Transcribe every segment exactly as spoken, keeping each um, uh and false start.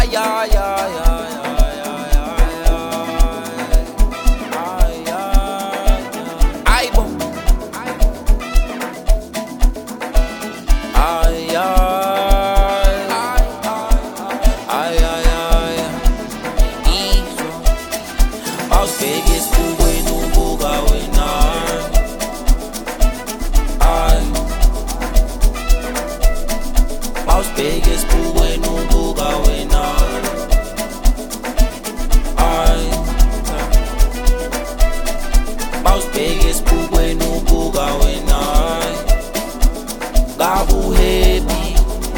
Ay, ay, ay, ay, ay, ay, ay, ay, ay, ay, bo. Ay, ay, ay, ay, ay, Izwa Mawusibheke esibukweni ubuka wena. Ay Mawusibheke esibukweni ubuka wena. Ay Mawusibheke esibukweni ubuka wena. Gabu happy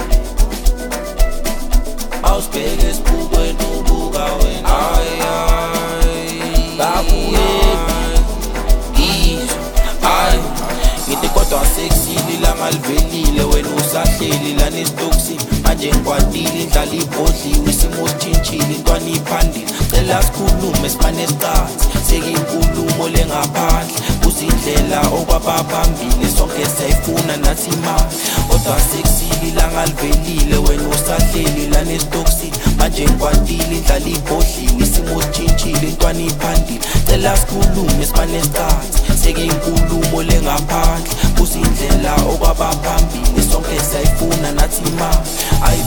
Mawusibheke esibukweni ubuka wena. Ay ay Gabu happy Izwa Ay Ngithi kodwa sexy langa livelile wena usahleli lana esitokisini. Manje ngikwatile indlala ibhodliwe isimo sitshintshile intwana iphandile. Cela sikhulume simane start sekuyinkulumo lengaphandle. Kuzindlela okwabaphambili sonke siyayifuna nathi imali. Kodwa sexy langa livelile wena usahleli lana esitokisini. Manje ngikwatile indlala ibhodliwe isimo sitshintshile intwana iphandile. Cela sikhulume simane start sekuyinkulumo lengaphandle. Kuzindlela okwabaphambili sonke siyayifuna nathi imali. Ay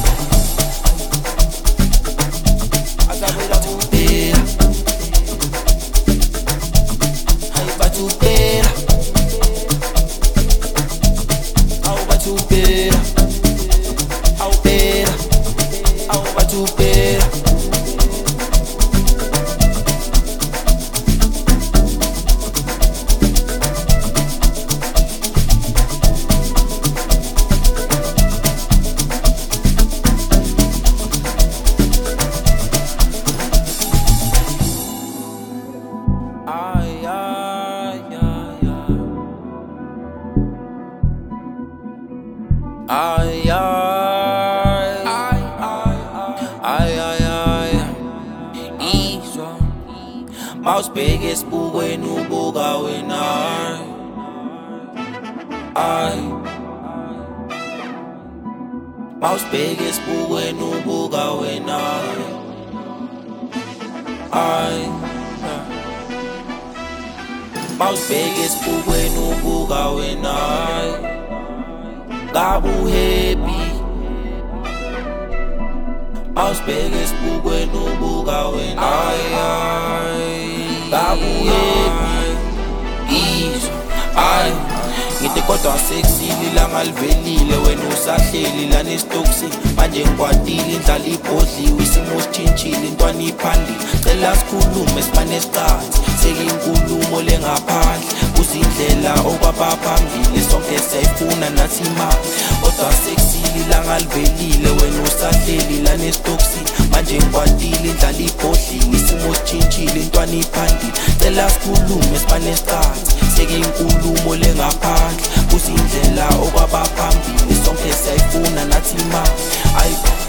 Batupera Ay Batupera Au Batupera Au Pera Au Batupera Ay, ay, ay, ay, ay, ay, ay, ay, Izwa Mawusibheke esibukweni ubuka wena. Ay Mawusibheke esibukweni ubuka wena. Ay Mawusibheke esibukweni ubuka wena. Gabu happy Mawusibheke esibukweni ubuka wena. Ay ay Gabu happy Izwa Ay Ngithi kodwa sexy langa livelile wena usahleli lana esitokisini. Manje ngikwatile indlala ibhodliwe isimo sitshintshile intwana iphandile. Cela sikhulume simane start sekuyinkulumo lengaphandle. Kuzindlela okwabaphambili sonke siyayifuna nathi imali. Kodwa sexy langa livelile wena usahleli lana esitokisini. Manje ngikwatile indlala ibhodliwe isimo sitshintshile intwana iphandile. Cela sikhulume simane start sekuyinkulumo lengaphandle. Kuzindlela okwabaphambili sonke siyayifuna nathi imali. Ay